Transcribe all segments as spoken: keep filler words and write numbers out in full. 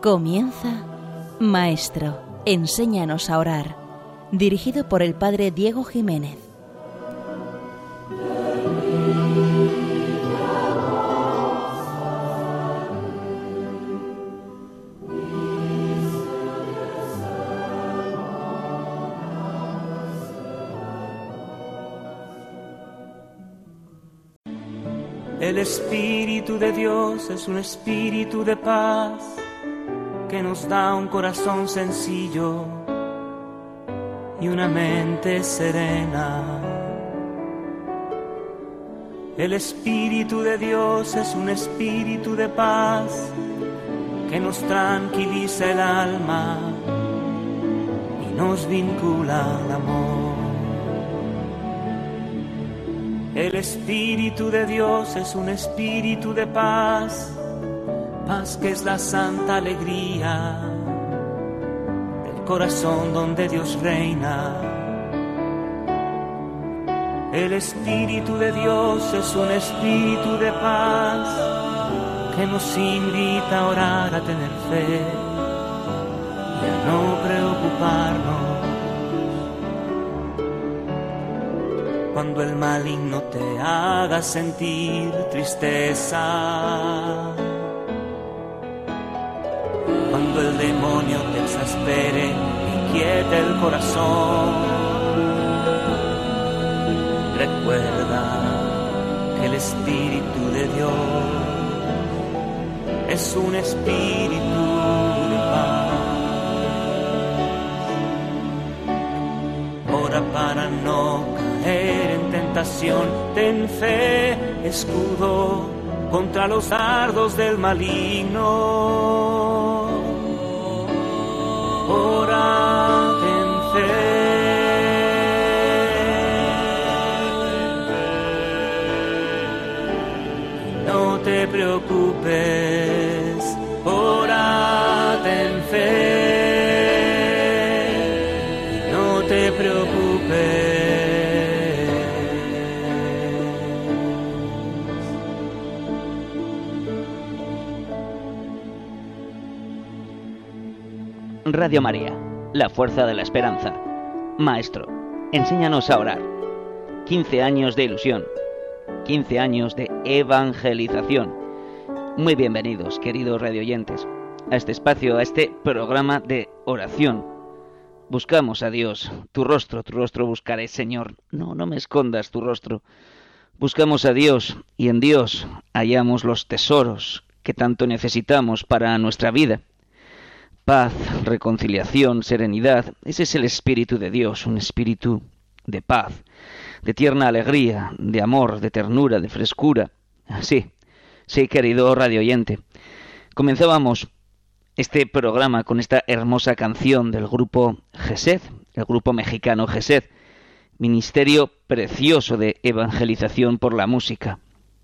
Comienza Maestro, enséñanos a orar, dirigido por el Padre Diego Jiménez. El Espíritu de Dios es un espíritu de paz que nos da un corazón sencillo y una mente serena. El Espíritu de Dios es un espíritu de paz que nos tranquiliza el alma y nos vincula al amor. El Espíritu de Dios es un espíritu de paz, paz que es la santa alegría del corazón donde Dios reina. El Espíritu de Dios es un espíritu de paz que nos invita a orar, a tener fe y a no preocuparnos. Cuando el maligno te haga sentir tristeza, cuando el demonio te exaspere, inquiete el corazón, recuerda que el Espíritu de Dios es un espíritu de paz. Ora para no caer en tentación, ten fe, escudo contra los dardos del maligno. Ora, ten fe, no te preocupes. Ora, ten fe, no te preocupes. Radio María, la fuerza de la esperanza. Maestro, enséñanos a orar. quince años de ilusión, quince años de evangelización. Muy bienvenidos, queridos radioyentes, a este espacio, a este programa de oración. Buscamos a Dios, tu rostro, tu rostro buscaré, Señor. No, no me escondas tu rostro. Buscamos a Dios y en Dios hallamos los tesoros que tanto necesitamos para nuestra vida. Paz, reconciliación, serenidad, ese es el Espíritu de Dios, un espíritu de paz, de tierna alegría, de amor, de ternura, de frescura. Sí, sí, querido radioyente. Comenzábamos este programa con esta hermosa canción del grupo Gesed, el grupo mexicano Gesed, ministerio precioso de evangelización por la música.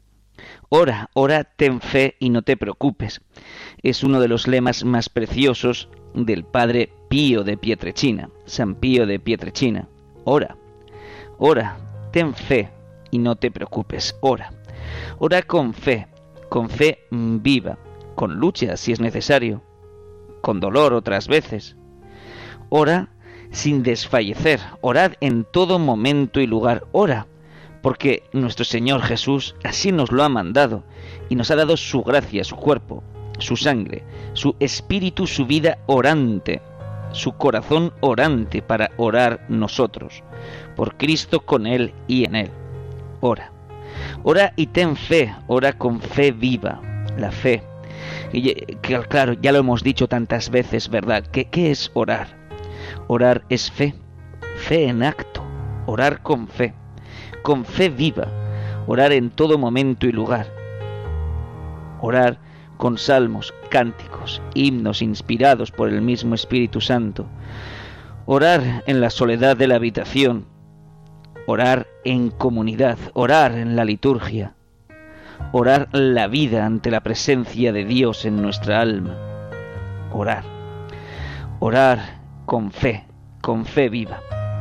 Ora, ora, ten fe y no te preocupes. Es uno de los lemas más preciosos del padre Pío de Pietrelcina, San Pío de Pietrelcina. Ora, ora, ten fe y no te preocupes. Ora, ora con fe, con fe viva, con lucha si es necesario, con dolor otras veces. Ora sin desfallecer, orad en todo momento y lugar. Ora, porque nuestro Señor Jesús así nos lo ha mandado y nos ha dado su gracia, su cuerpo, su sangre, su espíritu, su vida orante, su corazón orante para orar nosotros, por Cristo, con Él y en Él. Ora, ora y ten fe, ora con fe viva, la fe. Y, que, claro, ya lo hemos dicho tantas veces, ¿verdad? ¿Qué, qué es orar? Orar es fe, fe en acto, orar con fe. Con fe viva, orar en todo momento y lugar, orar con salmos, cánticos, himnos inspirados por el mismo Espíritu Santo, orar en la soledad de la habitación, orar en comunidad, orar en la liturgia, orar la vida ante la presencia de Dios en nuestra alma, orar, orar con fe, con fe viva.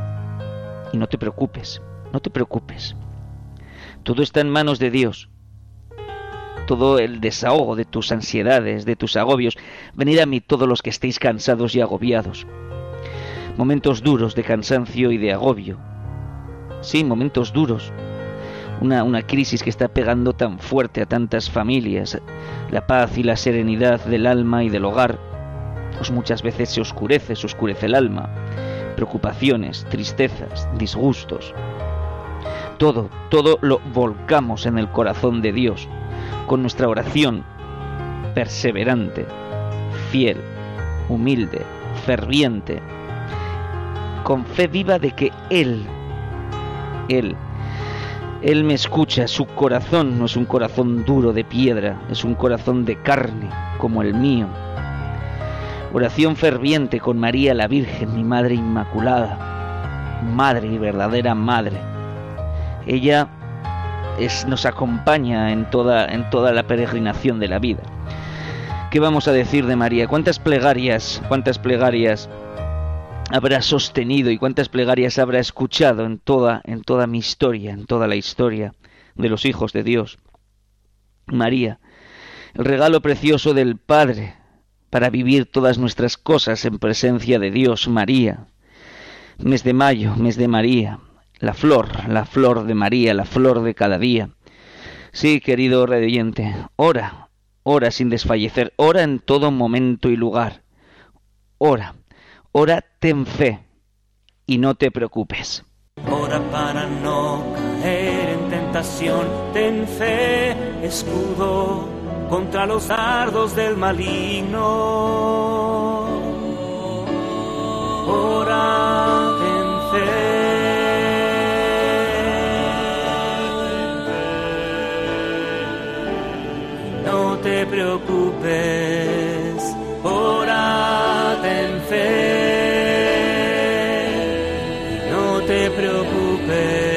Y no te preocupes. No te preocupes. Todo está en manos de Dios. todo el desahogo de tus ansiedades, de tus agobios. Venid a mí todos los que estéis cansados y agobiados. Momentos duros de cansancio y de agobio. Sí, momentos duros. Una, una crisis que está pegando tan fuerte a tantas familias. La paz y la serenidad del alma y del hogar, pues muchas veces se oscurece, se oscurece el alma. Preocupaciones, tristezas, disgustos. Todo, todo lo volcamos en el corazón de Dios, con nuestra oración perseverante, fiel, humilde, ferviente, con fe viva de que Él, Él, Él me escucha. Su corazón no es un corazón duro de piedra, es un corazón de carne, como el mío. Oración ferviente con María la Virgen, mi Madre Inmaculada, Madre y verdadera Madre. Ella es, nos acompaña en toda, en toda la peregrinación de la vida. ¿Qué vamos a decir de María? ¿Cuántas plegarias, cuántas plegarias habrá sostenido y cuántas plegarias habrá escuchado en toda, en toda mi historia, en toda la historia de los hijos de Dios? María, el regalo precioso del Padre para vivir todas nuestras cosas en presencia de Dios. María, mes de mayo, mes de María, la flor, la flor de María, la flor de cada día. Sí, querido radioyente, ora, ora sin desfallecer, ora en todo momento y lugar. Ora, ora, ten fe y no te preocupes. Ora para no caer en tentación, ten fe, escudo contra los dardos del maligno. Ora, ten fe. No te preocupes, ora, ten fe, no te preocupes.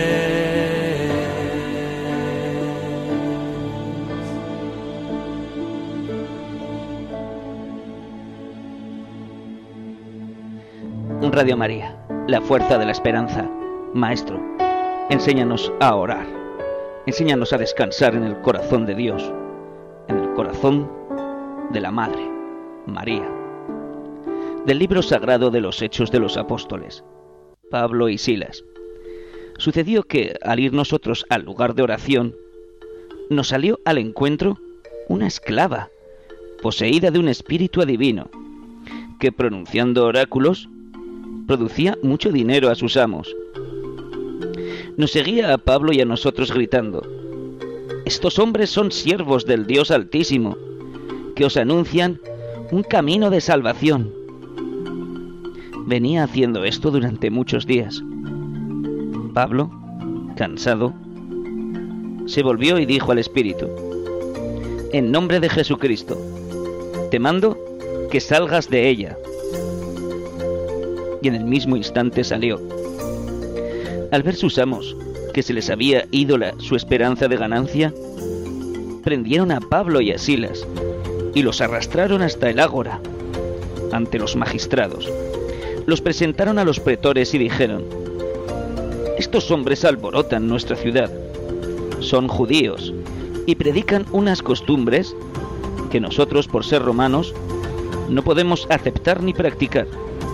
Radio María, la fuerza de la esperanza. Maestro, enséñanos a orar, enséñanos a descansar en el corazón de Dios, en el corazón de la Madre, María. Del libro sagrado de los Hechos de los Apóstoles, Pablo y Silas. Sucedió que, al ir nosotros al lugar de oración, nos salió al encuentro una esclava, poseída de un espíritu adivino, que pronunciando oráculos, producía mucho dinero a sus amos. Nos seguía a Pablo y a nosotros gritando: estos hombres son siervos del Dios Altísimo, que os anuncian un camino de salvación. Venía haciendo esto durante muchos días. Pablo, cansado, se volvió y dijo al espíritu: en nombre de Jesucristo, te mando que salgas de ella. Y en el mismo instante salió. Al ver sus amos que se les había ido la, su esperanza de ganancia, prendieron a Pablo y a Silas y los arrastraron hasta el ágora, ante los magistrados. Los presentaron a los pretores y dijeron: estos hombres alborotan nuestra ciudad, son judíos y predican unas costumbres que nosotros, por ser romanos, no podemos aceptar ni practicar.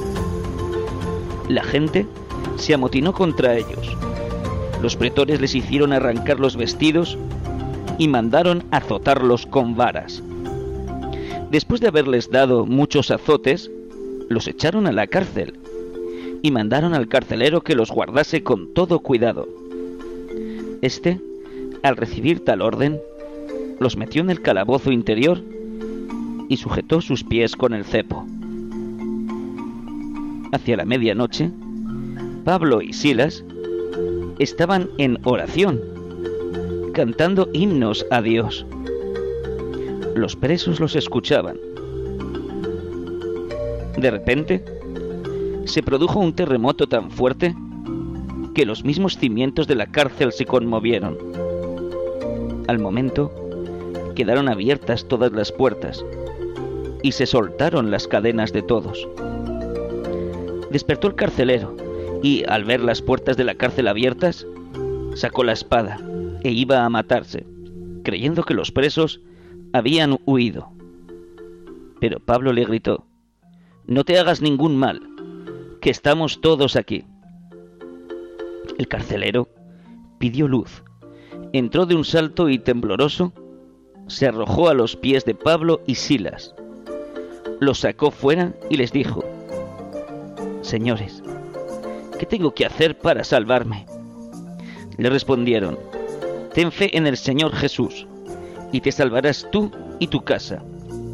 La gente se amotinó contra ellos. Los pretores les hicieron arrancar los vestidos y mandaron azotarlos con varas. Después de haberles dado muchos azotes, los echaron a la cárcel y mandaron al carcelero que los guardase con todo cuidado. Este, al recibir tal orden, los metió en el calabozo interior y sujetó sus pies con el cepo. Hacia la medianoche, Pablo y Silas estaban en oración, cantando himnos a Dios. Los presos los escuchaban. De repente, se produjo un terremoto tan fuerte que los mismos cimientos de la cárcel se conmovieron. Al momento, quedaron abiertas todas las puertas y se soltaron las cadenas de todos. Despertó el carcelero y, al ver las puertas de la cárcel abiertas, sacó la espada e iba a matarse, creyendo que los presos habían huido. Pero Pablo le gritó: «No te hagas ningún mal, que estamos todos aquí». El carcelero pidió luz, entró de un salto y tembloroso se arrojó a los pies de Pablo y Silas. Los sacó fuera y les dijo: «Señores, ¿qué tengo que hacer para salvarme?». Le respondieron: «Ten fe en el Señor Jesús, y te salvarás tú y tu casa».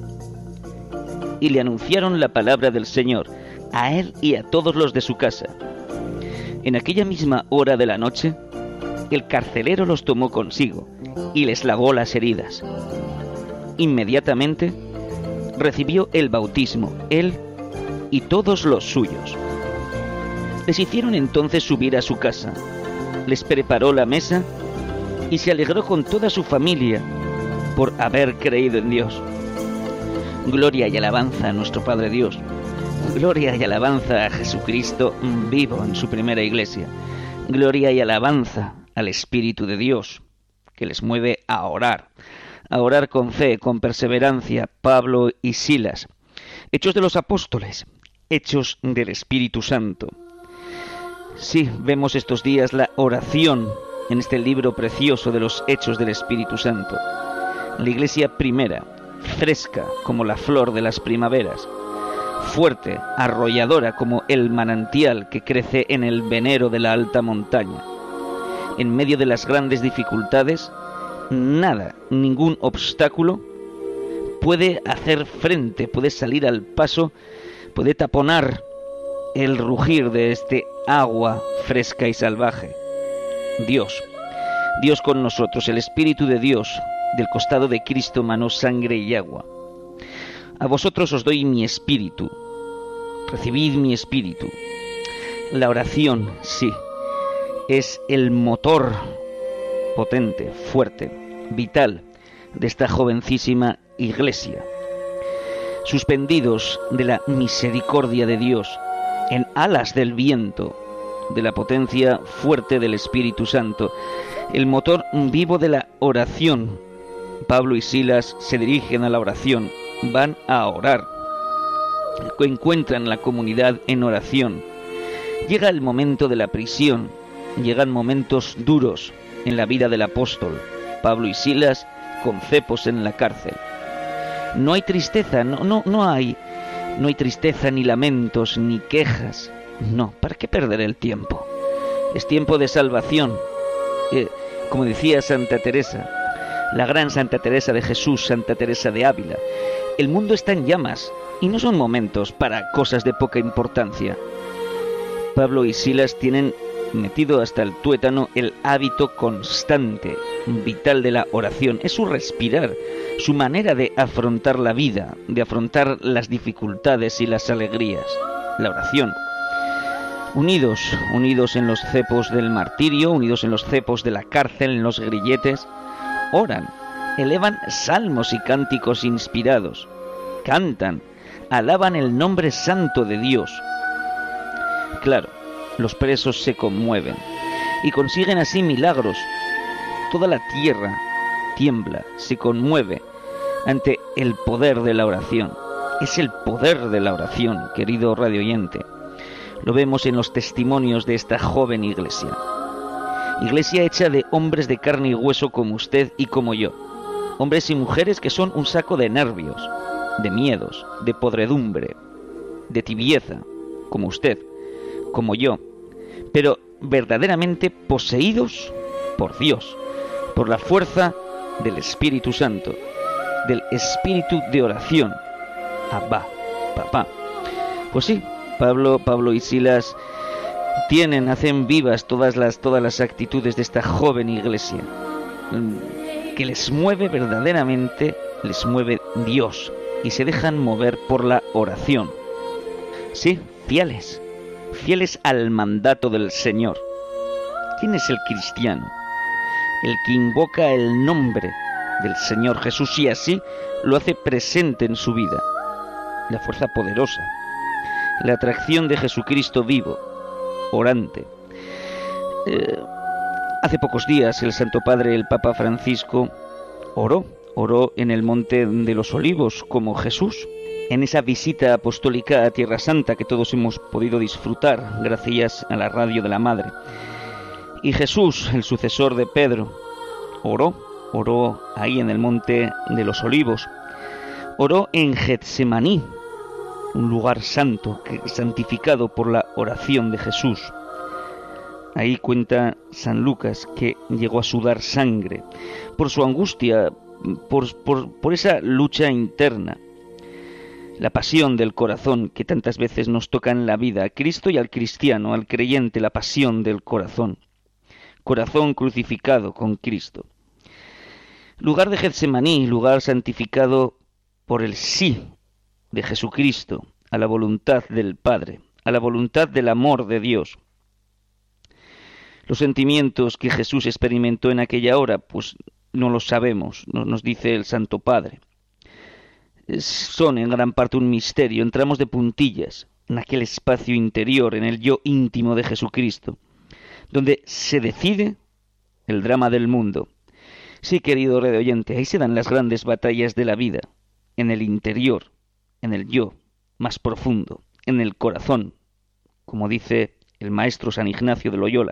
Y le anunciaron la palabra del Señor a él y a todos los de su casa. En aquella misma hora de la noche, el carcelero los tomó consigo y les lavó las heridas. Inmediatamente recibió el bautismo, él y todos los suyos. Les hicieron entonces subir a su casa, les preparó la mesa y se alegró con toda su familia por haber creído en Dios. Gloria y alabanza a nuestro Padre Dios. Gloria y alabanza a Jesucristo vivo en su primera iglesia. Gloria y alabanza al Espíritu de Dios, que les mueve a orar. A orar con fe, con perseverancia, Pablo y Silas. Hechos de los Apóstoles, Hechos del Espíritu Santo. Sí, vemos estos días la oración en este libro precioso de los Hechos del Espíritu Santo. La iglesia primera, fresca como la flor de las primaveras, fuerte, arrolladora como el manantial que crece en el venero de la alta montaña. En medio de las grandes dificultades, nada, ningún obstáculo puede hacer frente, puede salir al paso, puede taponar el rugir de este agua fresca y salvaje. Dios, Dios con nosotros, el Espíritu de Dios, del costado de Cristo manó sangre y agua. A vosotros os doy mi espíritu, recibid mi espíritu. La oración, sí, es el motor potente, fuerte, vital de esta jovencísima iglesia. Suspendidos de la misericordia de Dios, en alas del viento, de la potencia fuerte del Espíritu Santo, el motor vivo de la oración. Pablo y Silas se dirigen a la oración, van a orar, encuentran la comunidad en oración. Llega el momento de la prisión, llegan momentos duros en la vida del apóstol. Pablo y Silas con cepos en la cárcel. No hay tristeza, no, no, no hay, no hay tristeza ni lamentos ni quejas. No, ¿para qué perder el tiempo? Es tiempo de salvación. Eh, como decía Santa Teresa, la gran Santa Teresa de Jesús, Santa Teresa de Ávila, el mundo está en llamas y no son momentos para cosas de poca importancia. Pablo y Silas tienen metido hasta el tuétano el hábito constante, vital de la oración. Es su respirar, su manera de afrontar la vida, de afrontar las dificultades y las alegrías. La oración. Unidos, unidos en los cepos del martirio, unidos en los cepos de la cárcel, en los grilletes, oran, elevan salmos y cánticos inspirados, cantan, alaban el nombre santo de Dios. Claro, los presos se conmueven y consiguen así milagros. Toda la tierra tiembla, se conmueve ante el poder de la oración. Es el poder de la oración, querido radio oyente. Lo vemos en los testimonios de esta joven iglesia. Iglesia hecha de hombres de carne y hueso como usted y como yo. Hombres y mujeres que son un saco de nervios, de miedos, de podredumbre, de tibieza, como usted, como yo, pero verdaderamente poseídos por Dios, por la fuerza del Espíritu Santo, del espíritu de oración. Abba, papá. Pues sí, Pablo, Pablo y Silas tienen, hacen vivas todas las, todas las actitudes de esta joven iglesia, que les mueve verdaderamente, les mueve Dios, y se dejan mover por la oración. Sí, fieles, fieles al mandato del Señor. ¿Quién es el cristiano? El que invoca el nombre del Señor Jesús y así lo hace presente en su vida. La fuerza poderosa, la atracción de Jesucristo vivo, orante. Eh, hace pocos días el Santo Padre, el Papa Francisco, oró, oró en el Monte de los Olivos como Jesús, en esa visita apostólica a Tierra Santa que todos hemos podido disfrutar gracias a la radio de la Madre. Y Jesús, el sucesor de Pedro, oró, oró ahí en el Monte de los Olivos, oró en Getsemaní, un lugar santo, santificado por la oración de Jesús. Ahí cuenta San Lucas que llegó a sudar sangre por su angustia, por, por, por esa lucha interna, la pasión del corazón que tantas veces nos toca en la vida, a Cristo y al cristiano, al creyente, la pasión del corazón, corazón crucificado con Cristo. Lugar de Getsemaní, lugar santificado por el sí de Jesucristo a la voluntad del Padre, a la voluntad del amor de Dios. Los sentimientos que Jesús experimentó en aquella hora, pues no los sabemos, nos dice el Santo Padre. Son en gran parte un misterio, entramos de puntillas en aquel espacio interior, en el yo íntimo de Jesucristo, donde se decide el drama del mundo. Sí, querido radio oyente, ahí se dan las grandes batallas de la vida, en el interior, en el yo más profundo, en el corazón, como dice el maestro San Ignacio de Loyola.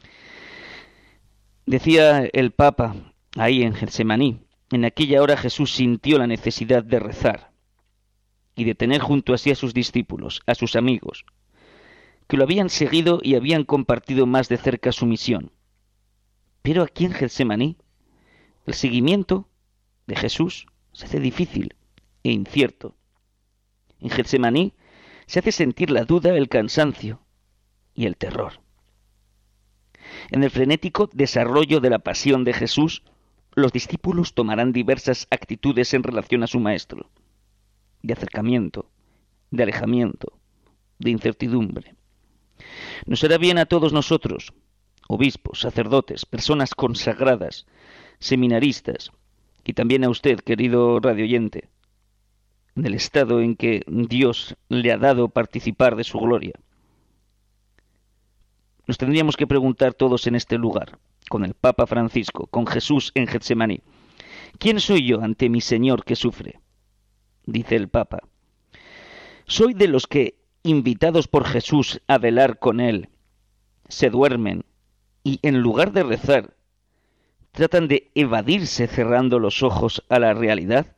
Decía el Papa ahí en Getsemaní, en aquella hora Jesús sintió la necesidad de rezar y de tener junto a sí a sus discípulos, a sus amigos, que lo habían seguido y habían compartido más de cerca su misión. Pero aquí en Getsemaní, el seguimiento de Jesús se hace difícil e incierto. En Getsemaní se hace sentir la duda, el cansancio y el terror. En el frenético desarrollo de la pasión de Jesús, los discípulos tomarán diversas actitudes en relación a su Maestro, de acercamiento, de alejamiento, de incertidumbre. Nos hará bien a todos nosotros, obispos, sacerdotes, personas consagradas, seminaristas, y también a usted, querido radioyente, en el estado en que Dios le ha dado participar de su gloria. Nos tendríamos que preguntar todos en este lugar, con el Papa Francisco, con Jesús en Getsemaní, ¿quién soy yo ante mi Señor que sufre? Dice el Papa, soy de los que, invitados por Jesús a velar con Él, se duermen y en lugar de rezar, tratan de evadirse cerrando los ojos a la realidad.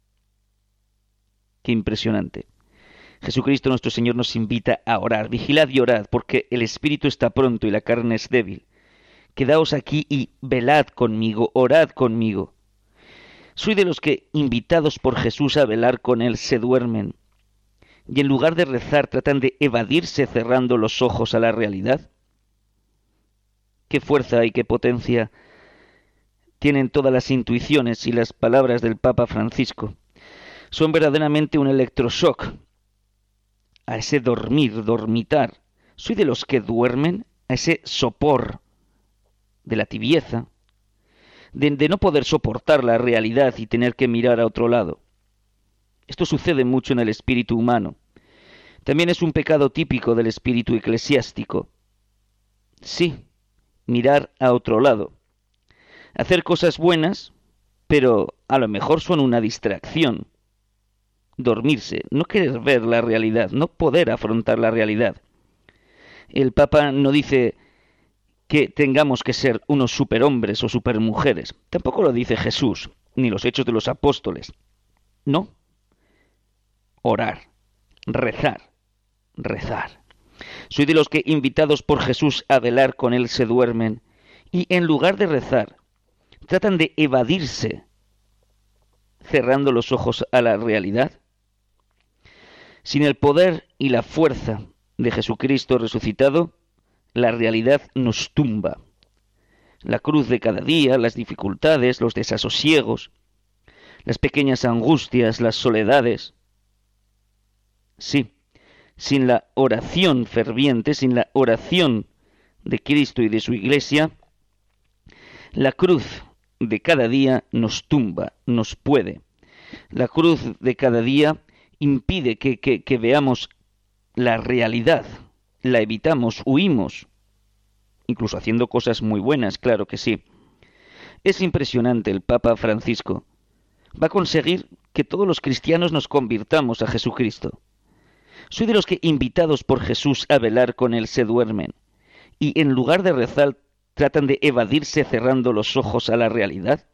Qué impresionante. Jesucristo nuestro Señor nos invita a orar. Vigilad y orad, porque el espíritu está pronto y la carne es débil. Quedaos aquí y velad conmigo, orad conmigo. Soy de los que, invitados por Jesús a velar con Él, se duermen, y en lugar de rezar tratan de evadirse cerrando los ojos a la realidad. Qué fuerza y qué potencia tienen todas las intuiciones y las palabras del Papa Francisco. Son verdaderamente un electroshock a ese dormir, dormitar. Soy de los que duermen, a ese sopor de la tibieza, de, de no poder soportar la realidad y tener que mirar a otro lado. Esto sucede mucho en el espíritu humano. También es un pecado típico del espíritu eclesiástico. Sí, mirar a otro lado. Hacer cosas buenas, pero a lo mejor son una distracción. Dormirse, no querer ver la realidad, no poder afrontar la realidad. El Papa no dice que tengamos que ser unos superhombres o supermujeres. Tampoco lo dice Jesús, ni los Hechos de los Apóstoles. No. Orar, rezar, rezar. Soy de los que, invitados por Jesús a velar con Él, se duermen y en lugar de rezar, tratan de evadirse, cerrando los ojos a la realidad. Sin el poder y la fuerza de Jesucristo resucitado, la realidad nos tumba. La cruz de cada día, las dificultades, los desasosiegos, las pequeñas angustias, las soledades. Sí, sin la oración ferviente, sin la oración de Cristo y de su Iglesia, la cruz de cada día nos tumba, nos puede. La cruz de cada día impide que, que, que veamos la realidad, la evitamos, huimos, incluso haciendo cosas muy buenas, claro que sí. Es impresionante el Papa Francisco, va a conseguir que todos los cristianos nos convirtamos a Jesucristo. Soy de los que, invitados por Jesús a velar con Él, se duermen, y en lugar de rezar, tratan de evadirse cerrando los ojos a la realidad.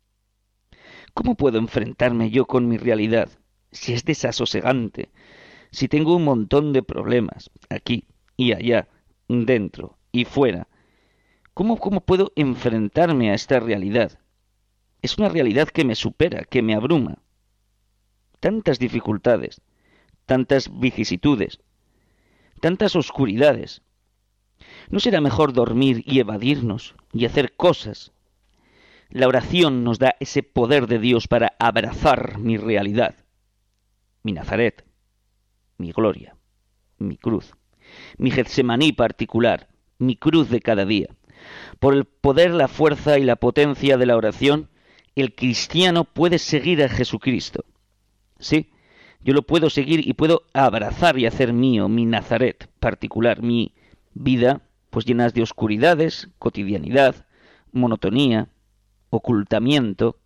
¿Cómo puedo enfrentarme yo con mi realidad si es desasosegante, si tengo un montón de problemas aquí y allá, dentro y fuera? ¿Cómo, cómo puedo enfrentarme a esta realidad? Es una realidad que me supera, que me abruma. Tantas dificultades, tantas vicisitudes, tantas oscuridades. ¿No será mejor dormir y evadirnos y hacer cosas? La oración nos da ese poder de Dios para abrazar mi realidad, mi Nazaret, mi gloria, mi cruz, mi Getsemaní particular, mi cruz de cada día. Por el poder, la fuerza y la potencia de la oración, el cristiano puede seguir a Jesucristo. Sí, yo lo puedo seguir y puedo abrazar y hacer mío mi Nazaret particular, mi vida, pues llenas de oscuridades, cotidianidad, monotonía, ocultamiento.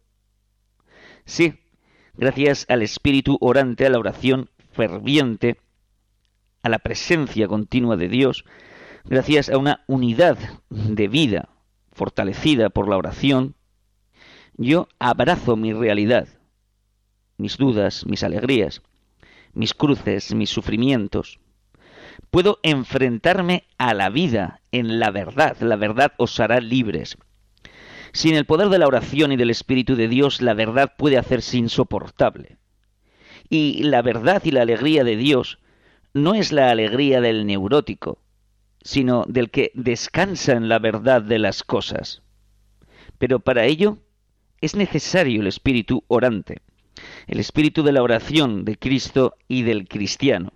Sí, gracias al espíritu orante, a la oración ferviente, a la presencia continua de Dios, gracias a una unidad de vida fortalecida por la oración, yo abrazo mi realidad, mis dudas, mis alegrías, mis cruces, mis sufrimientos. Puedo enfrentarme a la vida en la verdad. La verdad os hará libres. Sin el poder de la oración y del Espíritu de Dios, la verdad puede hacerse insoportable. Y la verdad y la alegría de Dios no es la alegría del neurótico, sino del que descansa en la verdad de las cosas. Pero para ello es necesario el espíritu orante, el espíritu de la oración de Cristo y del cristiano.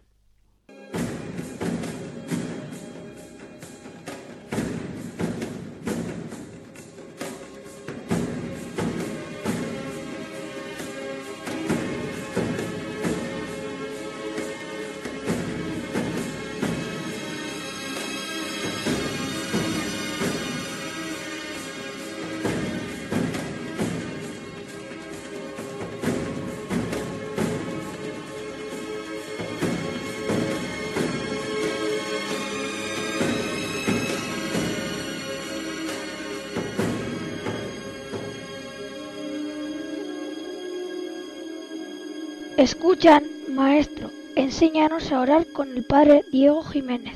Escuchan, maestro, enséñanos a orar con el padre Diego Jiménez.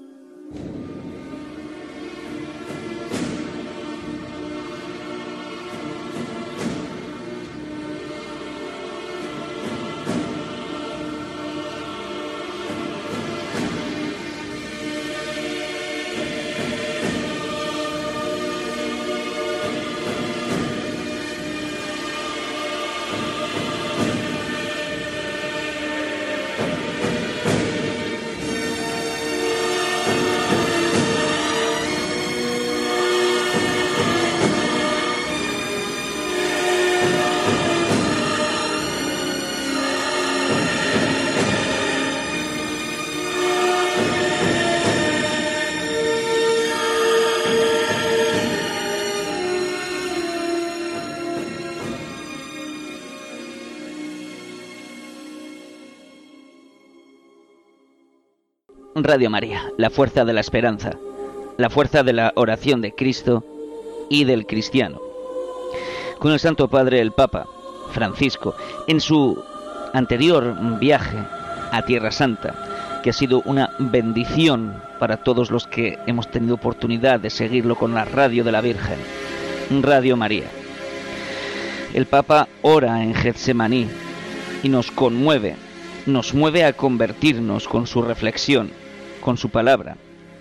Radio María, la fuerza de la esperanza, la fuerza de la oración de Cristo y del cristiano. Con el Santo Padre, el Papa Francisco, en su anterior viaje a Tierra Santa, que ha sido una bendición para todos los que hemos tenido oportunidad de seguirlo con la radio de la Virgen, Radio María. El Papa ora en Getsemaní y nos conmueve, nos mueve a convertirnos con su reflexión, con su palabra.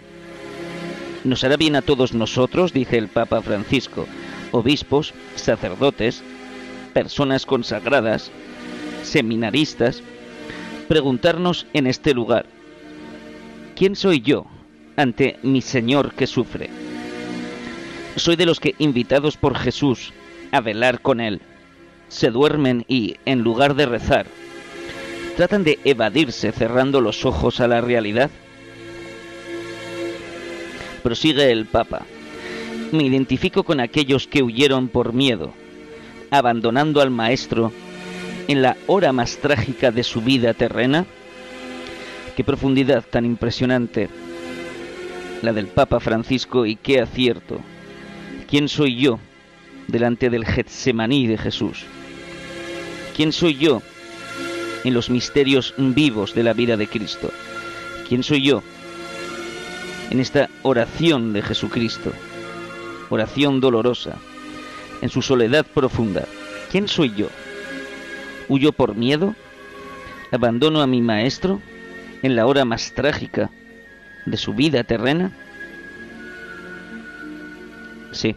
Nos hará bien a todos nosotros, dice el Papa Francisco, obispos, sacerdotes, personas consagradas, seminaristas, preguntarnos en este lugar: ¿quién soy yo ante mi Señor que sufre? Soy de los que, invitados por Jesús a velar con Él, se duermen y, en lugar de rezar, tratan de evadirse cerrando los ojos a la realidad. Prosigue el Papa: me identifico con aquellos que huyeron por miedo, abandonando al Maestro en la hora más trágica de su vida terrena? Qué profundidad tan impresionante la del Papa Francisco, y qué acierto. ¿Quién soy yo delante del Getsemaní de Jesús? ¿Quién soy yo en los misterios vivos de la vida de Cristo? ¿Quién soy yo en esta oración de Jesucristo? Oración dolorosa, en su soledad profunda. ¿Quién soy yo? ¿Huyo por miedo? ¿Abandono a mi Maestro en la hora más trágica de su vida terrena? Sí.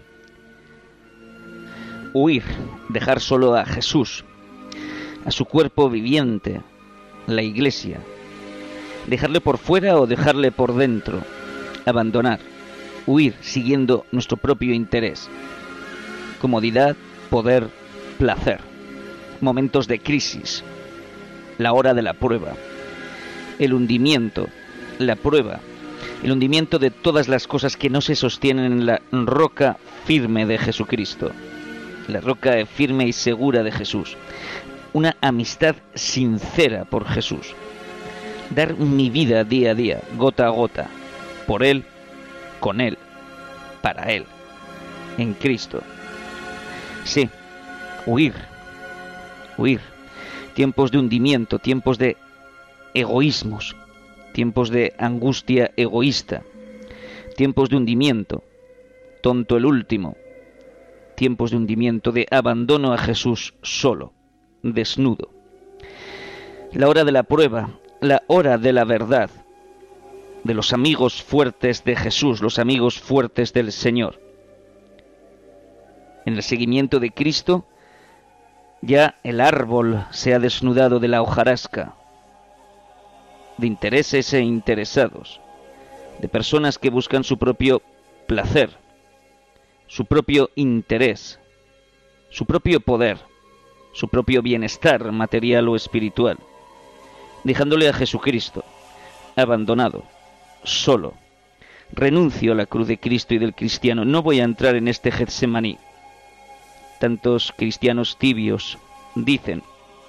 Huir, dejar solo a Jesús, a su cuerpo viviente, la Iglesia. Dejarle por fuera o dejarle por dentro. Abandonar, huir siguiendo nuestro propio interés. Comodidad, poder, placer. Momentos de crisis, la hora de la prueba, el hundimiento, la prueba, el hundimiento de todas las cosas que no se sostienen en la roca firme de Jesucristo, la roca firme y segura de Jesús. Una amistad sincera por Jesús. Dar mi vida día a día, gota a gota, por Él, con Él, para Él, en Cristo. Sí, huir, huir. Tiempos de hundimiento, tiempos de egoísmos, tiempos de angustia egoísta, tiempos de hundimiento, tonto el último, tiempos de hundimiento, de abandono a Jesús solo, desnudo. La hora de la prueba, la hora de la verdad, de los amigos fuertes de Jesús, los amigos fuertes del Señor. En el seguimiento de Cristo, ya el árbol se ha desnudado de la hojarasca, de intereses e interesados, de personas que buscan su propio placer, su propio interés, su propio poder, su propio bienestar material o espiritual, dejándole a Jesucristo, abandonado, solo. Renuncio a la cruz de Cristo y del cristiano. No voy a entrar en este Getsemaní. Tantos cristianos tibios dicen.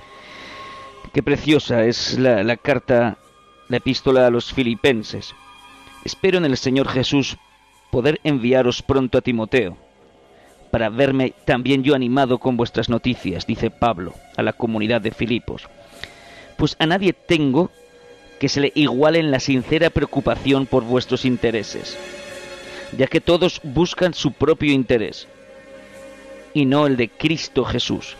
Qué preciosa es la, la carta, la epístola a los filipenses. Espero en el Señor Jesús poder enviaros pronto a Timoteo, para verme también yo animado con vuestras noticias, dice Pablo a la comunidad de Filipos. Pues a nadie tengo que se le iguale en la sincera preocupación por vuestros intereses, ya que todos buscan su propio interés, y no el de Cristo Jesús.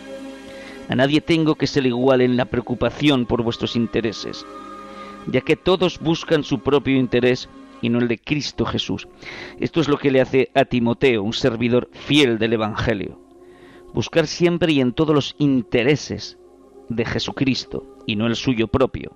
A nadie tengo que se le iguale en la preocupación por vuestros intereses, ya que todos buscan su propio interés y no el de Cristo Jesús. Esto es lo que le hace a Timoteo, un servidor fiel del Evangelio. Buscar siempre y en todos los intereses de Jesucristo y no el suyo propio.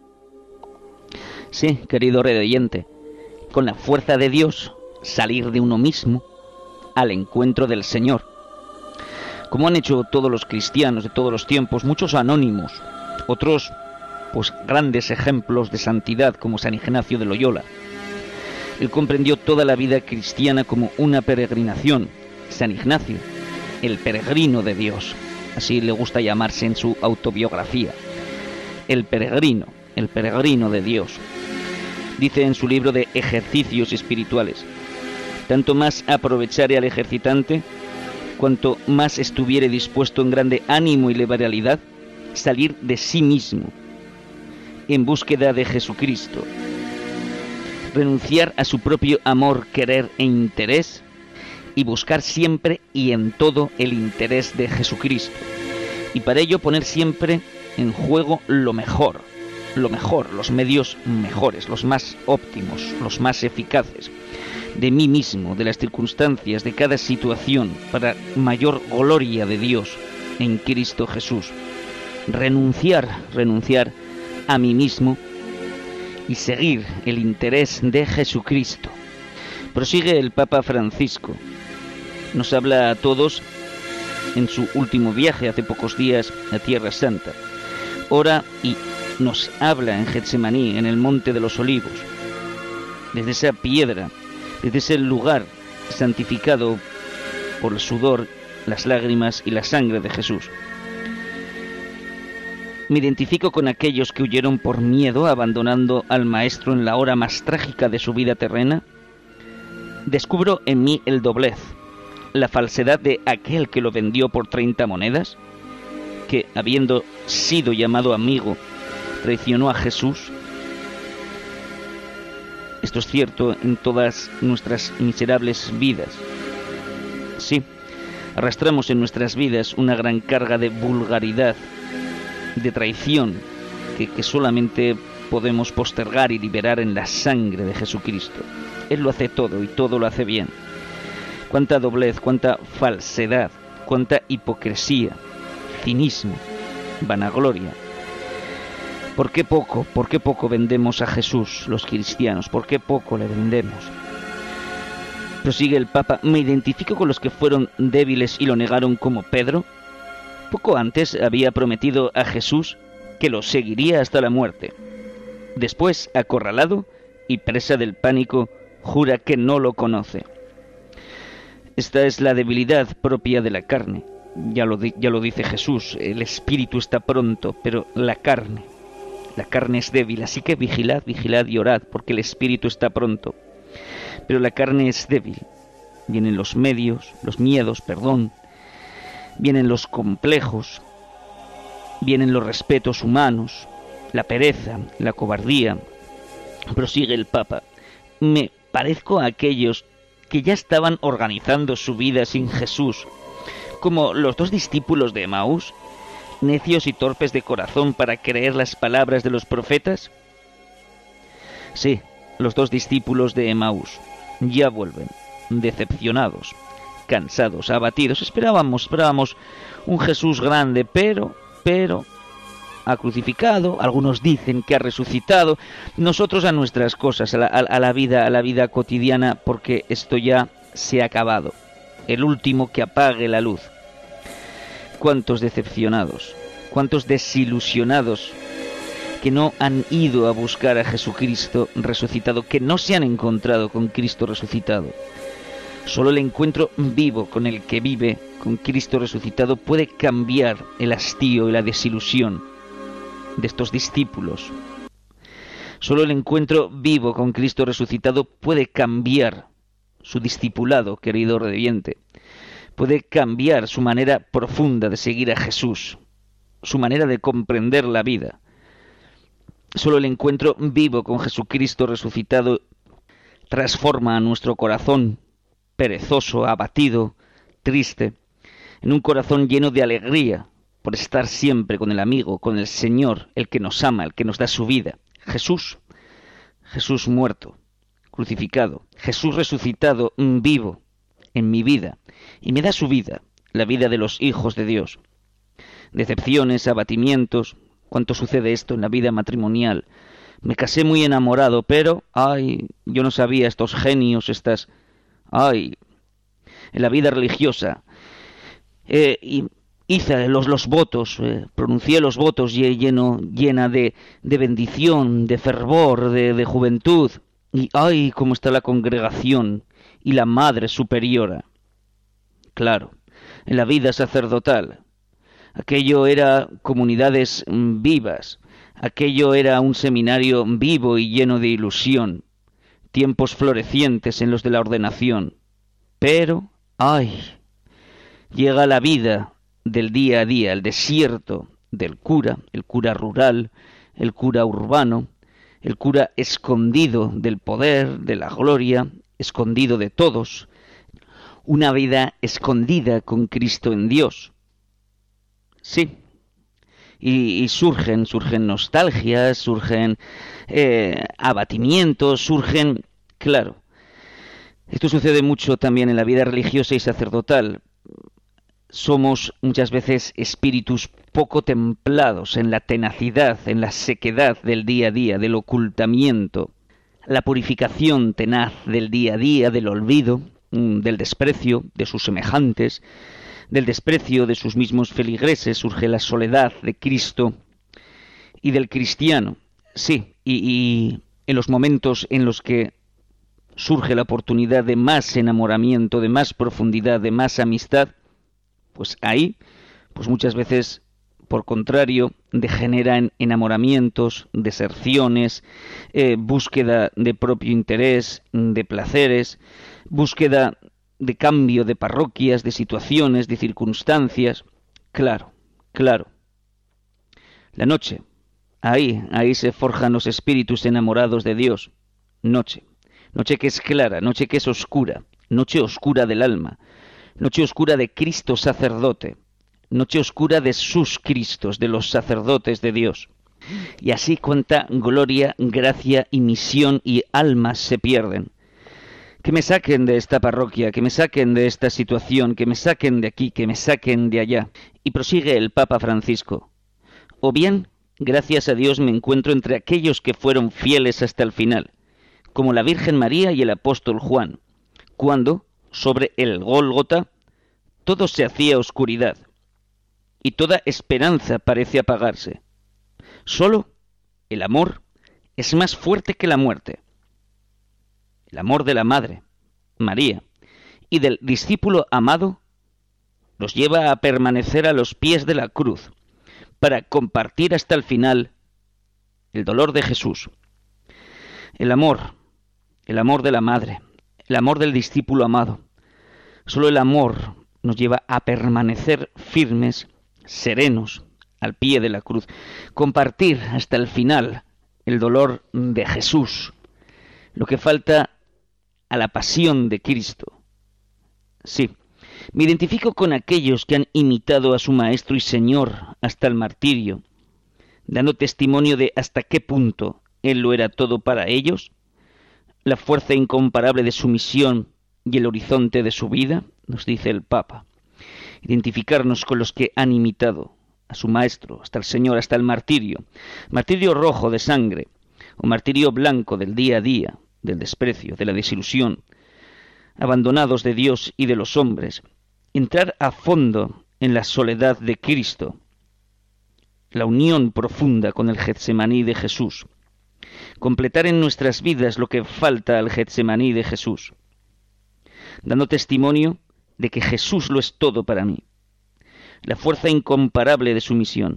Sí, querido redeyente, con la fuerza de Dios, salir de uno mismo al encuentro del Señor. Como han hecho todos los cristianos de todos los tiempos, muchos anónimos, otros pues grandes ejemplos de santidad como San Ignacio de Loyola. Él comprendió toda la vida cristiana como una peregrinación. San Ignacio, el peregrino de Dios, así le gusta llamarse en su autobiografía. El peregrino, el peregrino de Dios. Dice en su libro de Ejercicios Espirituales: tanto más aprovechare al ejercitante, cuanto más estuviere dispuesto en grande ánimo y liberalidad, salir de sí mismo, en búsqueda de Jesucristo, renunciar a su propio amor, querer e interés, y buscar siempre y en todo el interés de Jesucristo, y para ello poner siempre en juego lo mejor, lo mejor, los medios mejores, los más óptimos, los más eficaces, de mí mismo, de las circunstancias, de cada situación, para mayor gloria de Dios en Cristo Jesús. Renunciar, renunciar a mí mismo y seguir el interés de Jesucristo. Prosigue el Papa Francisco. Nos habla a todos en su último viaje hace pocos días a Tierra Santa. Ora y nos habla en Getsemaní, en el Monte de los Olivos, desde esa piedra, desde ese lugar santificado por el sudor las lágrimas y la sangre de Jesús. Me identifico con aquellos que huyeron por miedo, abandonando al Maestro en la hora más trágica de su vida terrena. Descubro en mí el doblez, la falsedad de aquel que lo vendió por treinta monedas, que, habiendo sido llamado amigo, traicionó a Jesús. Esto es cierto en todas nuestras miserables vidas. Sí, arrastramos en nuestras vidas una gran carga de vulgaridad, de traición, que, que solamente podemos postergar y liberar en la sangre de Jesucristo. Él lo hace todo y todo lo hace bien. Cuánta doblez, cuánta falsedad, cuánta hipocresía, cinismo, vanagloria. ¿Por qué poco, por qué poco vendemos a Jesús los cristianos? ¿Por qué poco le vendemos? Prosigue el Papa: me identifico con los que fueron débiles y lo negaron, como Pedro. Poco antes había prometido a Jesús que lo seguiría hasta la muerte. Después, acorralado y presa del pánico, jura que no lo conoce. Esta es la debilidad propia de la carne. Ya lo, ya lo dice Jesús: el espíritu está pronto, pero la carne, la carne es débil. Así que vigilad, vigilad y orad, porque el espíritu está pronto, pero la carne es débil. Vienen los medios, los miedos, perdón, vienen los complejos, vienen los respetos humanos, la pereza, la cobardía. Prosigue el Papa: me parezco a aquellos que ya estaban organizando su vida sin Jesús, como los dos discípulos de Emaús, necios y torpes de corazón para creer las palabras de los profetas. Sí, los dos discípulos de Emaús ya vuelven, decepcionados, cansados, abatidos. Esperábamos, esperábamos un Jesús grande, pero, pero, ha crucificado. Algunos dicen que ha resucitado. Nosotros a nuestras cosas, a la, a la vida, a la vida cotidiana, porque esto ya se ha acabado. El último que apague la luz. Cuántos decepcionados, cuántos desilusionados que no han ido a buscar a Jesucristo resucitado, que no se han encontrado con Cristo resucitado. Solo el encuentro vivo con el que vive, con Cristo resucitado, puede cambiar el hastío y la desilusión de estos discípulos. Solo el encuentro vivo con Cristo resucitado puede cambiar su discipulado, querido redimiente. Puede cambiar su manera profunda de seguir a Jesús, su manera de comprender la vida. Solo el encuentro vivo con Jesucristo resucitado transforma a nuestro corazón perezoso, abatido, triste, en un corazón lleno de alegría por estar siempre con el amigo, con el Señor, el que nos ama, el que nos da su vida. Jesús, Jesús muerto, crucificado, Jesús resucitado, vivo en mi vida, y me da su vida, la vida de los hijos de Dios. Decepciones, abatimientos, cuánto sucede esto en la vida matrimonial. Me casé muy enamorado, pero, ay, yo no sabía estos genios, estas, ay, en la vida religiosa, eh, y hice los, los votos, eh, pronuncié los votos lleno, llena de, de bendición, de fervor, de, de juventud, y ay, cómo está la congregación y la Madre Superiora. Claro, en la vida sacerdotal, aquello era comunidades vivas, aquello era un seminario vivo y lleno de ilusión, tiempos florecientes en los de la ordenación. Pero, ay, llega la vida del día a día, el desierto del cura, el cura rural, el cura urbano, el cura escondido del poder, de la gloria, escondido de todos, una vida escondida con Cristo en Dios. Sí, y, y surgen, surgen nostalgias, surgen eh, abatimientos, surgen, claro. Esto sucede mucho también en la vida religiosa y sacerdotal. Somos muchas veces espíritus poco templados en la tenacidad, en la sequedad del día a día, del ocultamiento, la purificación tenaz del día a día, del olvido, del desprecio de sus semejantes, del desprecio de sus mismos feligreses. Surge la soledad de Cristo y del cristiano. Sí, y, y en los momentos en los que surge la oportunidad de más enamoramiento, de más profundidad, de más amistad, Pues ahí, pues muchas veces, por contrario, degenera en enamoramientos, deserciones, eh, búsqueda de propio interés, de placeres, búsqueda de cambio de parroquias, de situaciones, de circunstancias. Claro, claro. La noche, ahí, ahí se forjan los espíritus enamorados de Dios. Noche, noche que es clara, noche que es oscura, noche oscura del alma, noche oscura de Cristo sacerdote, noche oscura de sus Cristos, de los sacerdotes de Dios. Y así cuánta gloria, gracia y misión y almas se pierden. Que me saquen de esta parroquia, que me saquen de esta situación, que me saquen de aquí, que me saquen de allá. Y prosigue el Papa Francisco. O bien, gracias a Dios me encuentro entre aquellos que fueron fieles hasta el final, como la Virgen María y el apóstol Juan, cuando, sobre el Gólgota, todo se hacía oscuridad, y toda esperanza parece apagarse. Solo el amor es más fuerte que la muerte. El amor de la Madre, María, y del discípulo amado, los lleva a permanecer a los pies de la cruz, para compartir hasta el final el dolor de Jesús. El amor, el amor de la Madre, el amor del discípulo amado. Solo el amor nos lleva a permanecer firmes, serenos, al pie de la cruz. Compartir hasta el final el dolor de Jesús. Lo que falta a la pasión de Cristo. Sí, me identifico con aquellos que han imitado a su Maestro y Señor hasta el martirio, dando testimonio de hasta qué punto Él lo era todo para ellos, la fuerza incomparable de su misión y el horizonte de su vida, nos dice el Papa. Identificarnos con los que han imitado a su Maestro hasta el Señor, hasta el martirio, martirio rojo de sangre, o martirio blanco del día a día, del desprecio, de la desilusión, abandonados de Dios y de los hombres, entrar a fondo en la soledad de Cristo, la unión profunda con el Getsemaní de Jesús, completar en nuestras vidas lo que falta al Getsemaní de Jesús, dando testimonio de que Jesús lo es todo para mí, la fuerza incomparable de su misión.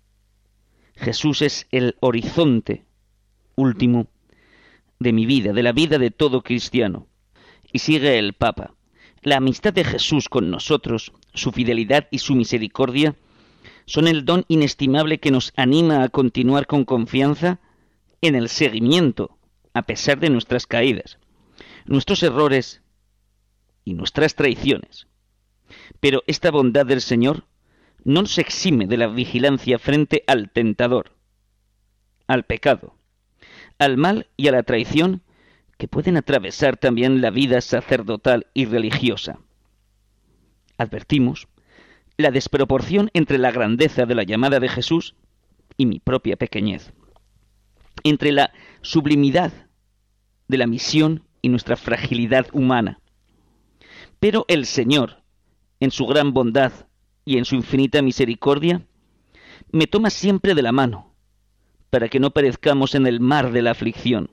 Jesús es el horizonte último de mi vida, de la vida de todo cristiano. Y sigue el Papa. La amistad de Jesús con nosotros, su fidelidad y su misericordia, son el don inestimable que nos anima a continuar con confianza en el seguimiento, a pesar de nuestras caídas, nuestros errores y nuestras traiciones. Pero esta bondad del Señor no nos exime de la vigilancia frente al tentador, al pecado, al mal y a la traición, que pueden atravesar también la vida sacerdotal y religiosa. Advertimos la desproporción entre la grandeza de la llamada de Jesús y mi propia pequeñez, entre la sublimidad de la misión y nuestra fragilidad humana. Pero el Señor, en su gran bondad y en su infinita misericordia, me toma siempre de la mano, para que no perezcamos en el mar de la aflicción.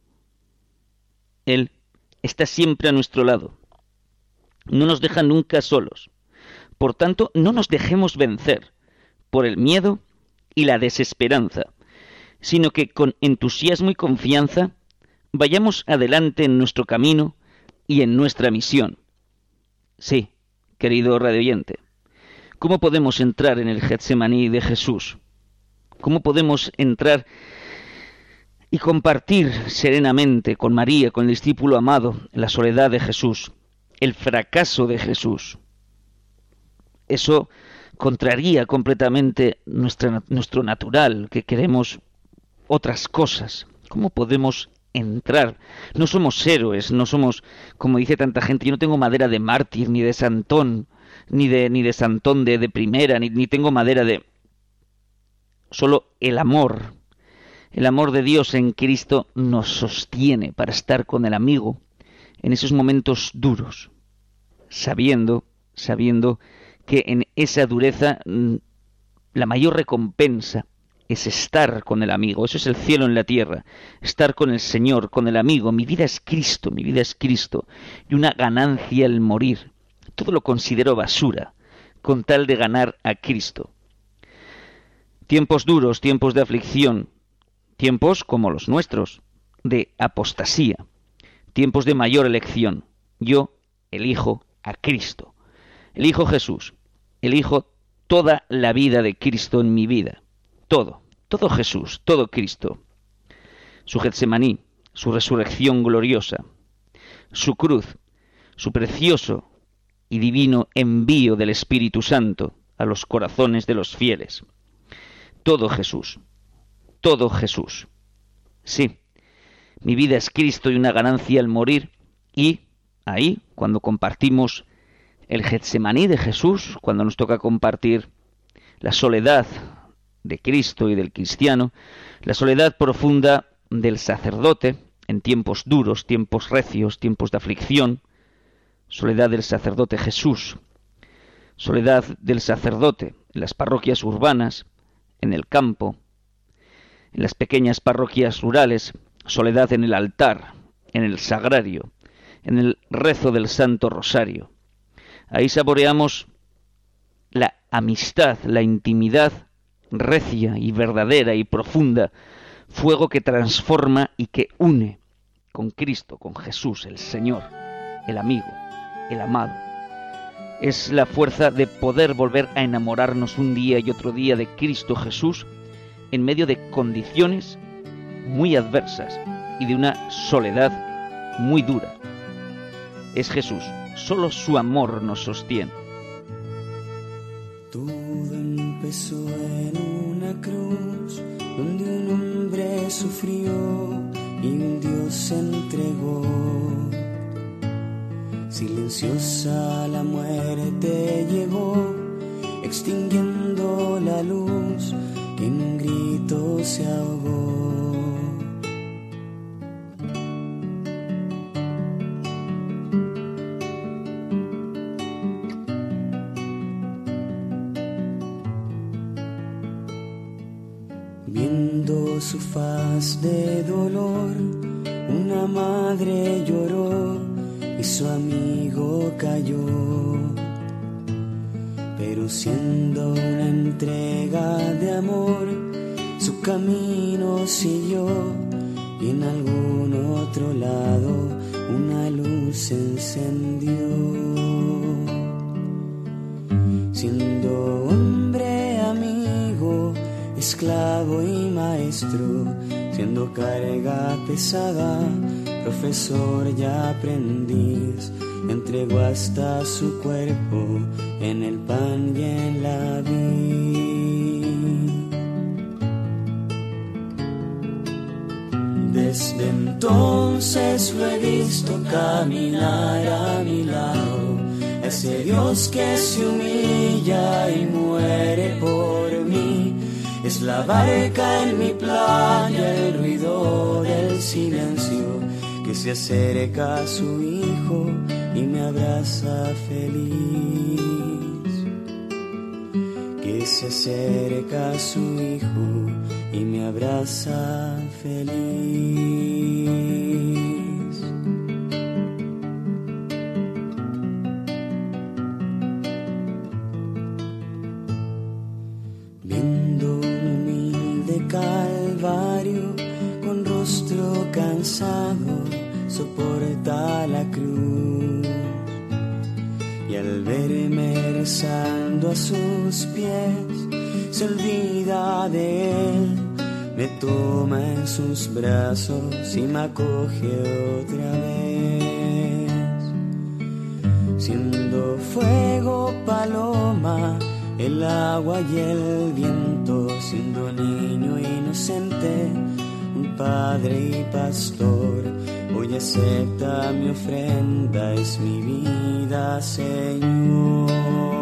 Él está siempre a nuestro lado. No nos deja nunca solos. Por tanto, no nos dejemos vencer por el miedo y la desesperanza, sino que con entusiasmo y confianza vayamos adelante en nuestro camino y en nuestra misión. Sí, querido radioyente, ¿cómo podemos entrar en el Getsemaní de Jesús? ¿Cómo podemos entrar y compartir serenamente con María, con el discípulo amado, la soledad de Jesús, el fracaso de Jesús? Eso contraría completamente nuestra, nuestro natural, que queremos otras cosas. ¿Cómo podemos entrar? No somos héroes, no somos, como dice tanta gente, yo no tengo madera de mártir, ni de santón, ni de, ni de santón de, de primera, ni, ni tengo madera de... Solo el amor, el amor de Dios en Cristo nos sostiene para estar con el amigo en esos momentos duros, sabiendo, sabiendo que en esa dureza la mayor recompensa es estar con el amigo. Eso es el cielo en la tierra, estar con el Señor, con el amigo. Mi vida es Cristo, mi vida es Cristo, y una ganancia el morir. Todo lo considero basura con tal de ganar a Cristo. Tiempos duros, tiempos de aflicción, tiempos como los nuestros, de apostasía, tiempos de mayor elección. Yo elijo a Cristo, elijo Jesús, elijo toda la vida de Cristo en mi vida, todo, todo Jesús, todo Cristo, su Getsemaní, su resurrección gloriosa, su cruz, su precioso y divino envío del Espíritu Santo a los corazones de los fieles. Todo Jesús, todo Jesús. Sí, mi vida es Cristo y una ganancia al morir, y ahí, cuando compartimos el Getsemaní de Jesús, cuando nos toca compartir la soledad de Cristo y del cristiano, la soledad profunda del sacerdote en tiempos duros, tiempos recios, tiempos de aflicción, soledad del sacerdote Jesús, soledad del sacerdote en las parroquias urbanas, en el campo, en las pequeñas parroquias rurales, soledad en el altar, en el sagrario, en el rezo del Santo Rosario. Ahí saboreamos la amistad, la intimidad recia y verdadera y profunda, fuego que transforma y que une con Cristo, con Jesús, el Señor, el amigo, el amado. Es la fuerza de poder volver a enamorarnos un día y otro día de Cristo Jesús en medio de condiciones muy adversas y de una soledad muy dura. Es Jesús, solo su amor nos sostiene. Todo empezó en una cruz donde un hombre sufrió y un Dios se entregó. Silenciosa la muerte llegó, extinguiendo la luz que en un grito se ahogó. Viendo su faz de dolor, una madre lloró y su amigo cayó, pero siendo una entrega de amor, su camino siguió y en algún otro lado una luz se encendió. Siendo hombre, amigo, esclavo y maestro, siendo carga pesada, profesor y aprendiz, entregó hasta su cuerpo en el pan y en la vid. Desde entonces lo he visto caminar a mi lado, ese Dios que se humilla y muere por mí. Es la barca en mi playa, el ruido del silencio, que se acerca a su hijo y me abraza feliz. Que se acerca a su hijo y me abraza feliz. Calvario, con rostro cansado, soporta la cruz, y al verme rezando a sus pies, se olvida de él, me toma en sus brazos y me acoge otra vez. Siendo fuego, paloma, el agua y el viento, siendo niño inocente, un padre y pastor, hoy acepta mi ofrenda, es mi vida, Señor.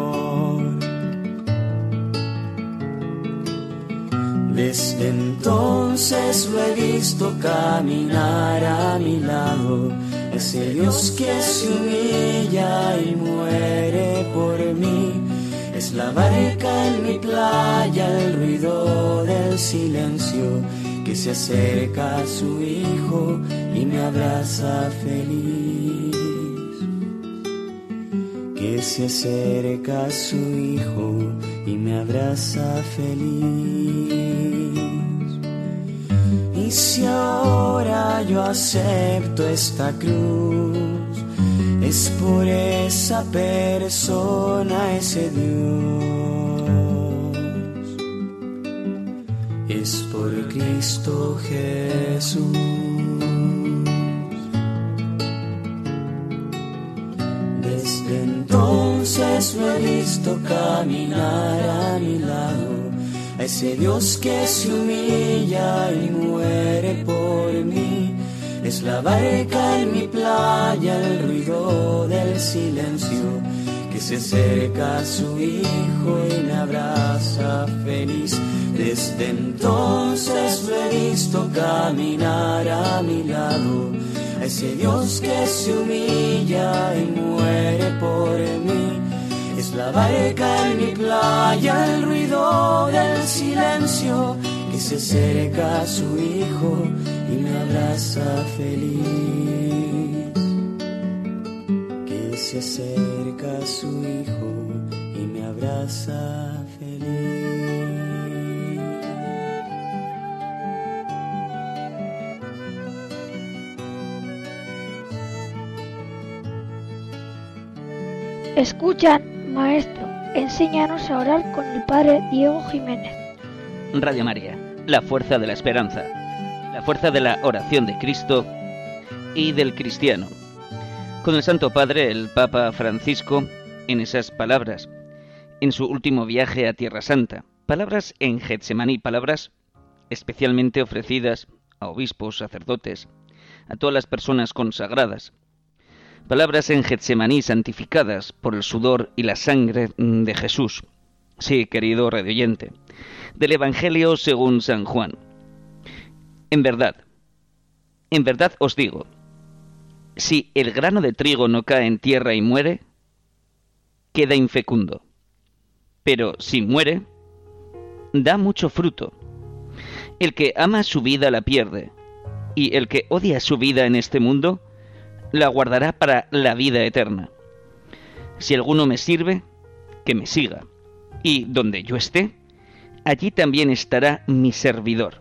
Desde entonces lo he visto caminar a mi lado, ese Dios que se humilla y muere por mí. Es la barca en mi playa, el ruido del silencio, que se acerca a su hijo y me abraza feliz. Que que se acerca a su Hijo y me abraza feliz. Y si ahora yo acepto esta cruz, es por esa persona, ese Dios, es por Cristo Jesús. Desde entonces lo he visto caminar a mi lado, a ese Dios que se humilla y muere por mí. Es la barca en mi playa, el ruido del silencio, que se acerca a su Hijo y me abraza feliz. Desde entonces lo he visto caminar a mi lado, a ese Dios que se humilla y muere por mí. Es la barca en mi playa, el ruido del silencio, que se acerca a su Hijo y me abraza feliz. Que se acerca a su Hijo y me abraza feliz. Escuchan, Maestro, enséñanos a orar con el Padre Diego Jiménez. Radio María, la fuerza de la esperanza, la fuerza de la oración de Cristo y del cristiano. Con el Santo Padre, el Papa Francisco, en esas palabras, en su último viaje a Tierra Santa, palabras en Getsemaní, palabras especialmente ofrecidas a obispos, sacerdotes, a todas las personas consagradas, palabras en Getsemaní santificadas por el sudor y la sangre de Jesús. Sí, querido radioyente, del Evangelio según San Juan. En verdad, en verdad os digo, si el grano de trigo no cae en tierra y muere, queda infecundo. Pero si muere, da mucho fruto. El que ama su vida la pierde, y el que odia su vida en este mundo, la guardará para la vida eterna. Si alguno me sirve, que me siga, y donde yo esté, allí también estará mi servidor.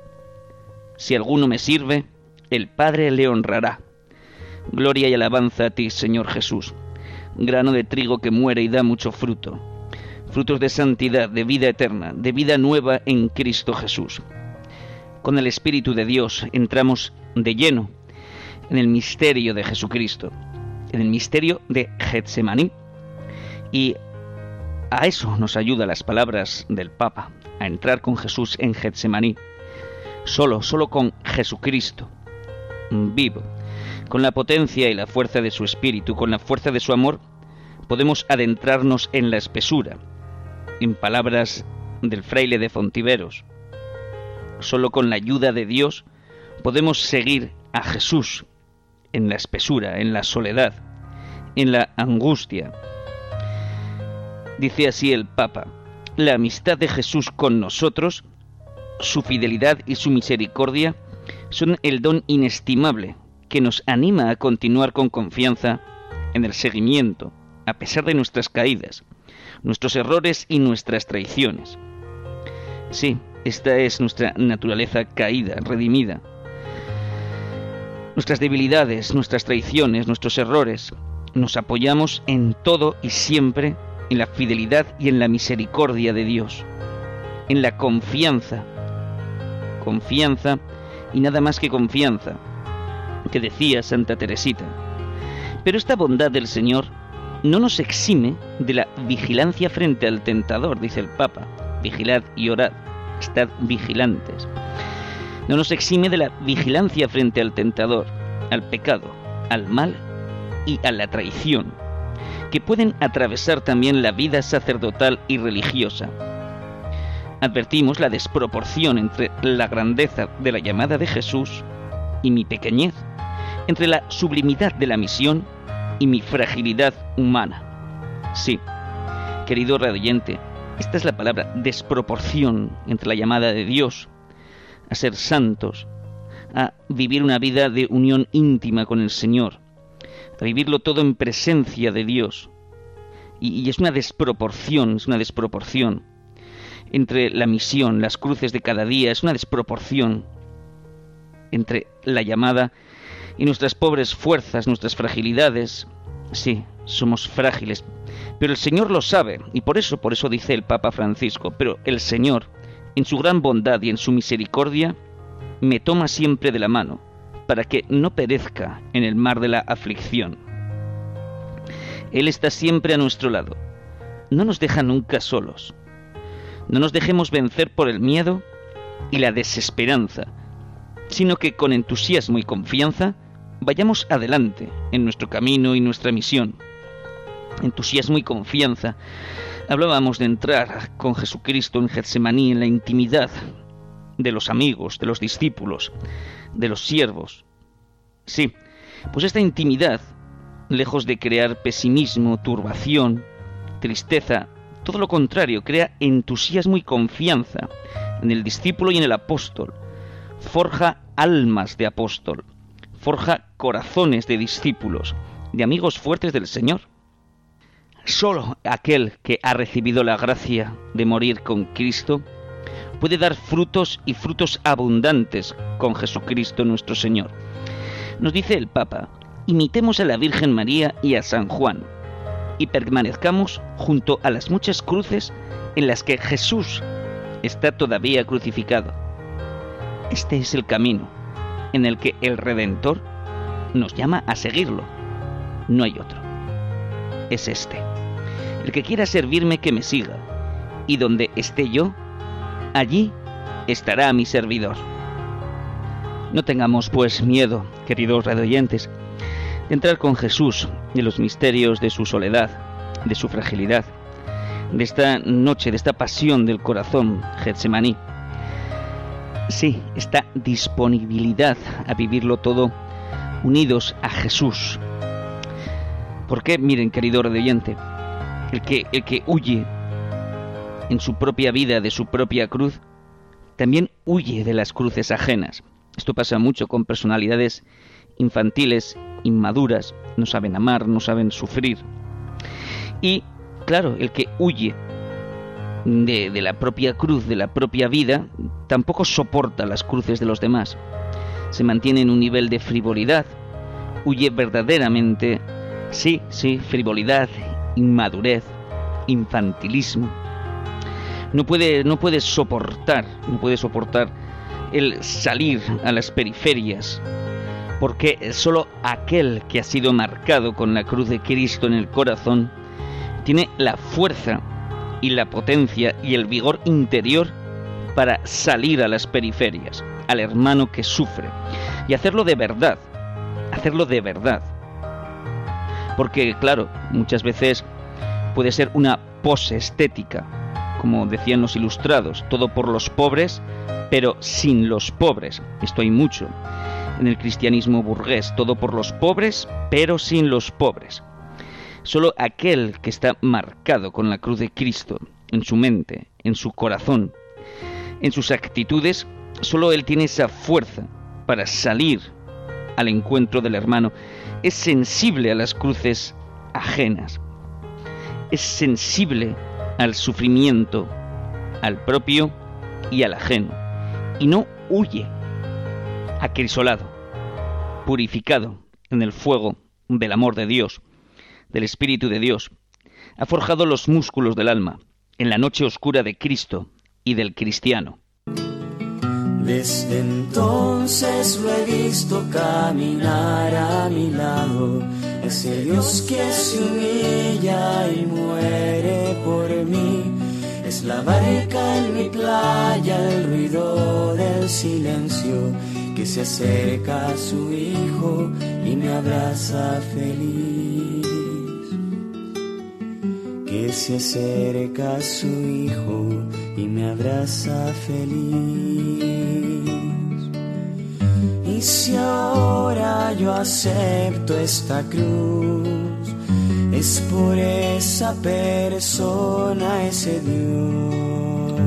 Si alguno me sirve, el Padre le honrará. Gloria y alabanza a ti, Señor Jesús, grano de trigo que muere y da mucho fruto, frutos de santidad, de vida eterna, de vida nueva en Cristo Jesús. Con el Espíritu de Dios entramos de lleno en el misterio de Jesucristo, en el misterio de Getsemaní, y a eso nos ayudan las palabras del Papa, a entrar con Jesús en Getsemaní. Solo, solo con Jesucristo, vivo, con la potencia y la fuerza de su Espíritu, con la fuerza de su amor, podemos adentrarnos en la espesura. En palabras del fraile de Fontiveros, solo con la ayuda de Dios podemos seguir a Jesús en la espesura, en la soledad, en la angustia. Dice así el Papa: la amistad de Jesús con nosotros, su fidelidad y su misericordia son el don inestimable que nos anima a continuar con confianza en el seguimiento, a pesar de nuestras caídas, nuestros errores y nuestras traiciones. Sí, esta es nuestra naturaleza caída, redimida. Nuestras debilidades, nuestras traiciones, nuestros errores, nos apoyamos en todo y siempre en la fidelidad y en la misericordia de Dios, en la confianza, confianza y nada más que confianza, que decía Santa Teresita. Pero esta bondad del Señor no nos exime de la vigilancia frente al tentador, dice el Papa. Vigilad y orad, estad vigilantes. No nos exime de la vigilancia frente al tentador, al pecado, al mal y a la traición, que pueden atravesar también la vida sacerdotal y religiosa. Advertimos la desproporción entre la grandeza de la llamada de Jesús y mi pequeñez, entre la sublimidad de la misión y mi fragilidad humana. Sí, querido radioyente, esta es la palabra, desproporción entre la llamada de Dios a ser santos, a vivir una vida de unión íntima con el Señor, a vivirlo todo en presencia de Dios, Y, y es una desproporción, es una desproporción entre la misión, las cruces de cada día, es una desproporción entre la llamada y nuestras pobres fuerzas, nuestras fragilidades. Sí, somos frágiles, pero el Señor lo sabe, y por eso, por eso dice el Papa Francisco, pero el Señor, en su gran bondad y en su misericordia, me toma siempre de la mano, para que no perezca en el mar de la aflicción. Él está siempre a nuestro lado, no nos deja nunca solos. No nos dejemos vencer por el miedo y la desesperanza, sino que con entusiasmo y confianza vayamos adelante en nuestro camino y nuestra misión. Entusiasmo y confianza. Hablábamos de entrar con Jesucristo en Getsemaní, en la intimidad de los amigos, de los discípulos, de los siervos. Sí, pues esta intimidad, lejos de crear pesimismo, turbación, tristeza, todo lo contrario, crea entusiasmo y confianza en el discípulo y en el apóstol. Forja almas de apóstol, forja corazones de discípulos, de amigos fuertes del Señor. Solo aquel que ha recibido la gracia de morir con Cristo puede dar frutos y frutos abundantes con Jesucristo nuestro Señor. Nos dice el Papa, imitemos a la Virgen María y a San Juan, y permanezcamos junto a las muchas cruces en las que Jesús está todavía crucificado. Este es el camino en el que el Redentor nos llama a seguirlo. No hay otro. Es este. El que quiera servirme, que me siga, y donde esté yo, allí estará mi servidor. No tengamos, pues, miedo, queridos radioyentes, de entrar con Jesús en los misterios de su soledad, de su fragilidad, de esta noche, de esta pasión del corazón, Getsemaní. Sí, esta disponibilidad a vivirlo todo unidos a Jesús. Porque, miren, querido radioyente, el que, el que huye en su propia vida de su propia cruz, también huye de las cruces ajenas. Esto pasa mucho con personalidades infantiles, inmaduras, no saben amar, no saben sufrir. Y, claro, el que huye de, de la propia cruz, de la propia vida, tampoco soporta las cruces de los demás. Se mantiene en un nivel de frivolidad, huye verdaderamente, sí, sí, frivolidad, inmadurez, infantilismo. No puede, no puede soportar, no puede soportar el salir a las periferias, porque solo aquel que ha sido marcado con la cruz de Cristo en el corazón tiene la fuerza y la potencia y el vigor interior para salir a las periferias, al hermano que sufre, y hacerlo de verdad, hacerlo de verdad. Porque, claro, muchas veces puede ser una pose estética, como decían los ilustrados, todo por los pobres, pero sin los pobres. Esto hay mucho en el cristianismo burgués, todo por los pobres, pero sin los pobres. Solo aquel que está marcado con la cruz de Cristo, en su mente, en su corazón, en sus actitudes, solo él tiene esa fuerza para salir al encuentro del hermano. Es sensible a las cruces ajenas, es sensible al sufrimiento, al propio y al ajeno, y no huye, acrisolado, purificado en el fuego del amor de Dios, del Espíritu de Dios. Ha forjado los músculos del alma en la noche oscura de Cristo y del cristiano. Desde entonces lo he visto caminar a mi lado, ese Dios que se humilla y muere por mí. Es la barca en mi playa, el ruido del silencio, que se acerca a su hijo y me abraza feliz. Que se acerca a su hijo y me abraza feliz. Y si ahora yo acepto esta cruz, es por esa persona, ese Dios.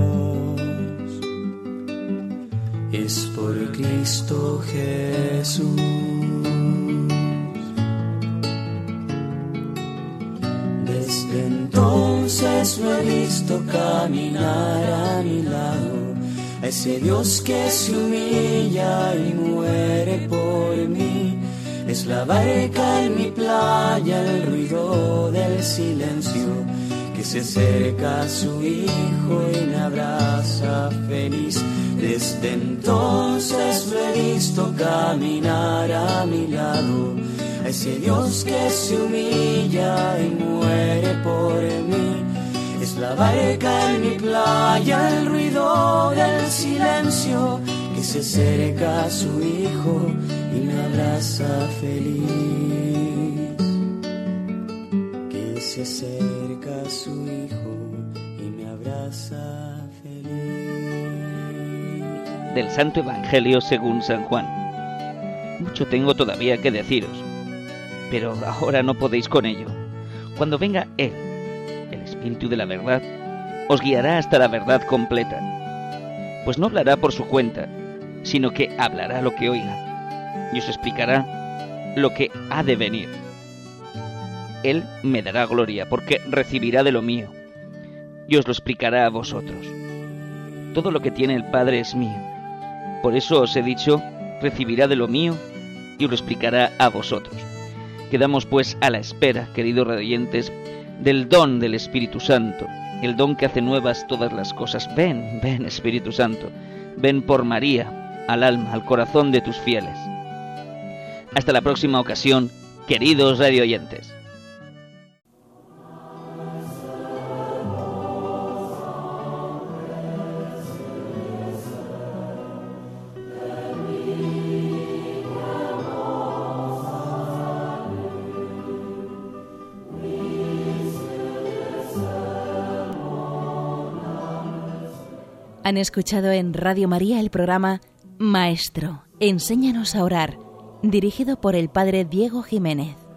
Es por Cristo Jesús. Desde visto caminar a mi lado, a ese Dios que se humilla y muere por mí. Es la barca en mi playa, el ruido del silencio, que se acerca a su hijo y me abraza feliz. Desde entonces lo he visto caminar a mi lado, a ese Dios que se humilla y muere por mí. Es la barca en mi playa, el ruido del silencio, que se acerca a su hijo y me abraza feliz. Que se acerca a su hijo y me abraza feliz. Del Santo Evangelio según San Juan. Mucho tengo todavía que deciros, pero ahora no podéis con ello. Cuando venga Él, el Espíritu de la verdad, os guiará hasta la verdad completa, pues no hablará por su cuenta, sino que hablará lo que oiga, y os explicará lo que ha de venir. Él me dará gloria, porque recibirá de lo mío, y os lo explicará a vosotros. Todo lo que tiene el Padre es mío. Por eso os he dicho, recibirá de lo mío, y os lo explicará a vosotros. Quedamos pues a la espera, queridos radioyentes, del don del Espíritu Santo, el don que hace nuevas todas las cosas. Ven, ven Espíritu Santo, ven por María, al alma, al corazón de tus fieles. Hasta la próxima ocasión, queridos radioyentes. Han escuchado en Radio María el programa Maestro, enséñanos a orar, dirigido por el padre Diego Jiménez.